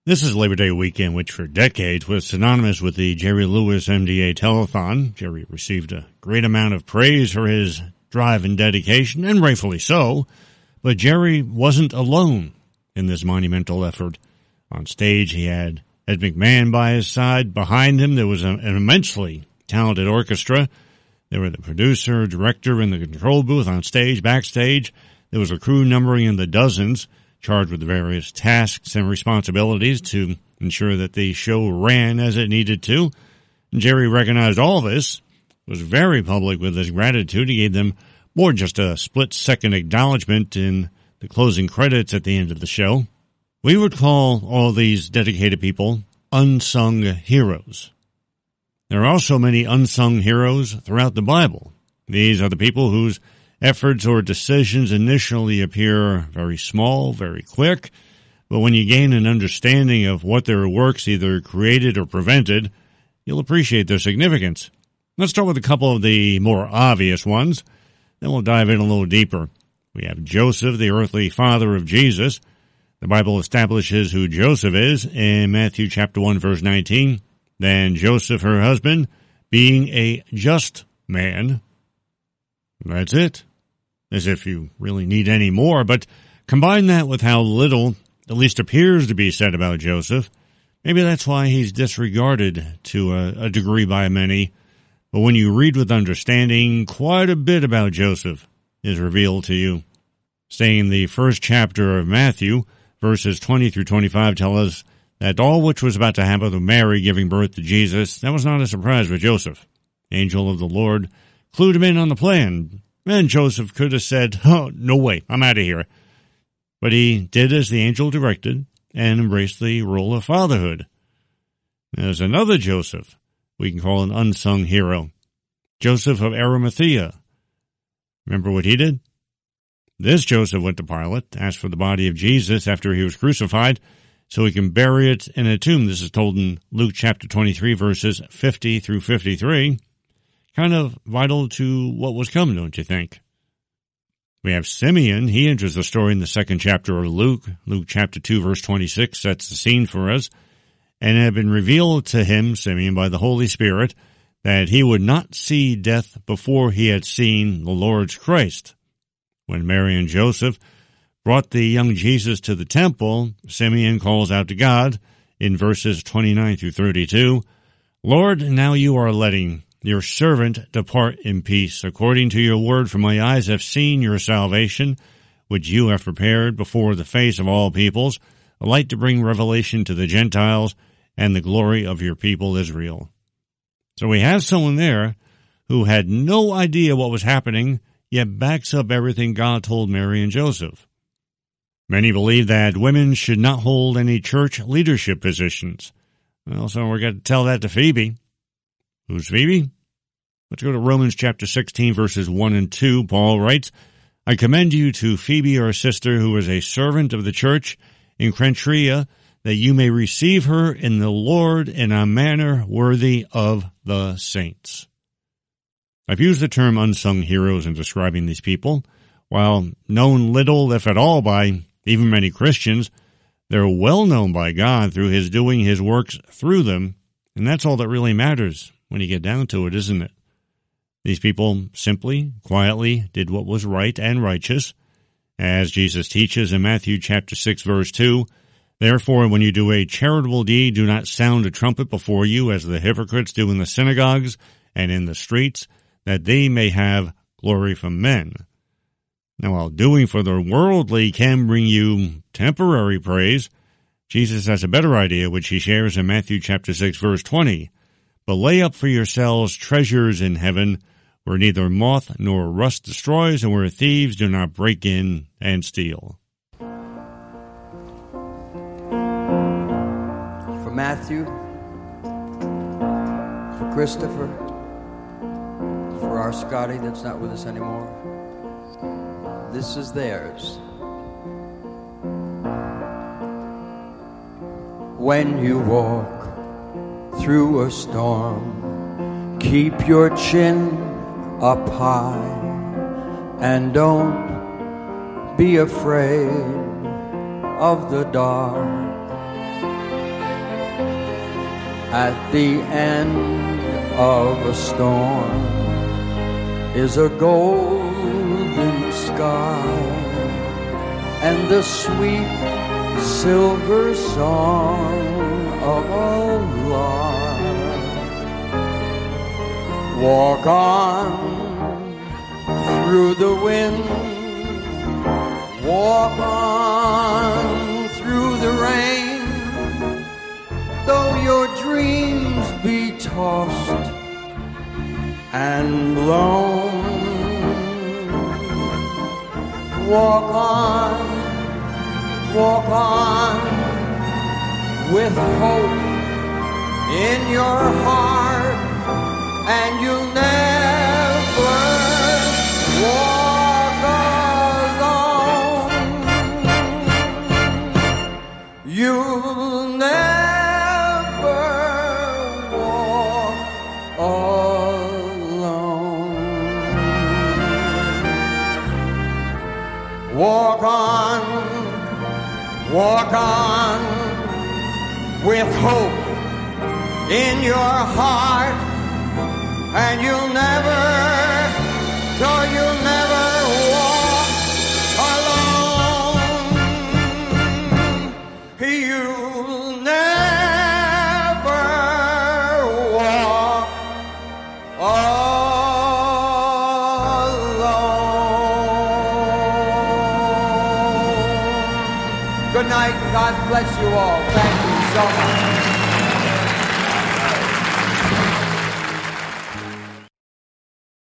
This is Labor Day weekend, which for decades was synonymous with the Jerry Lewis MDA Telethon. Jerry received a great amount of praise for his drive and dedication, and rightfully so. But Jerry wasn't alone in this monumental effort. On stage, he had Ed McMahon by his side. Behind him, there was an immensely talented orchestra. There were the producer, director, and the control booth. On stage, backstage, there was a crew numbering in the dozens, charged with various tasks and responsibilities to ensure that the show ran as it needed to. And Jerry recognized all this, was very public with his gratitude. He gave them more than just a split-second acknowledgement in the closing credits at the end of the show. We would call all these dedicated people unsung heroes. There are also many unsung heroes throughout the Bible. These are the people whose efforts or decisions initially appear very small, very quick, but when you gain an understanding of what their works either created or prevented, you'll appreciate their significance. Let's start with a couple of the more obvious ones, then we'll dive in a little deeper. We have Joseph, the earthly father of Jesus. The Bible establishes who Joseph is in Matthew chapter 1, verse 19. Then Joseph, her husband, being a just man. That's it. As if you really need any more, but combine that with how little, at least appears to be said about Joseph. Maybe that's why he's disregarded to a degree by many. But when you read with understanding, quite a bit about Joseph is revealed to you. Staying in the first chapter of Matthew, verses 20 through 25 tell us that all which was about to happen with Mary giving birth to Jesus, that was not a surprise for Joseph. Angel of the Lord clued him in on the plan. And Joseph could have said, "Oh, no way, I'm out of here." But he did as the angel directed and embraced the role of fatherhood. There's another Joseph we can call an unsung hero. Joseph of Arimathea. Remember what he did? This Joseph went to Pilate, asked for the body of Jesus after he was crucified, so he can bury it in a tomb. This is told in Luke chapter 23, verses 50 through 53. Kind of vital to what was coming, don't you think? We have Simeon. He enters the story in the second chapter of Luke. Luke chapter 2, verse 26 sets the scene for us. And it had been revealed to him, Simeon, by the Holy Spirit, that he would not see death before he had seen the Lord's Christ. When Mary and Joseph brought the young Jesus to the temple, Simeon calls out to God in verses 29 through 32, "Lord, now you are letting your servant depart in peace, according to your word, for my eyes have seen your salvation, which you have prepared before the face of all peoples, a light to bring revelation to the Gentiles, and the glory of your people Israel." So we have someone there who had no idea what was happening, yet backs up everything God told Mary and Joseph. Many believe that women should not hold any church leadership positions. Well, so we're going to tell that to Phoebe. Who's Phoebe? Let's go to Romans chapter 16, verses 1 and 2. Paul writes, "I commend you to Phoebe, our sister, who is a servant of the church in Cenchrea, that you may receive her in the Lord in a manner worthy of the saints." I've used the term unsung heroes in describing these people. While known little, if at all, by even many Christians, they're well known by God through his doing his works through them, and that's all that really matters when you get down to it, isn't it? These people simply, quietly did what was right and righteous. As Jesus teaches in Matthew chapter 6, verse 2, "Therefore, when you do a charitable deed, do not sound a trumpet before you, as the hypocrites do in the synagogues and in the streets, that they may have glory from men." Now, while doing for the worldly can bring you temporary praise, Jesus has a better idea, which he shares in Matthew chapter 6, verse 20. "But lay up for yourselves treasures in heaven, where neither moth nor rust destroys, and where thieves do not break in and steal." For Matthew, for Christopher, for our Scotty that's not with us anymore, this is theirs. When you walk through a storm, keep your chin up high, and don't be afraid of the dark. At the end of a storm is a golden sky and the sweet silver song of a lark. Walk on through the wind, walk on through the rain, though your dreams be tossed and blown. Walk on with hope in your heart, and you'll never walk alone. You'll never walk alone. Walk on with hope in your heart, and you'll never walk alone. You'll never walk alone. Good night. God bless you all. Thank you so much.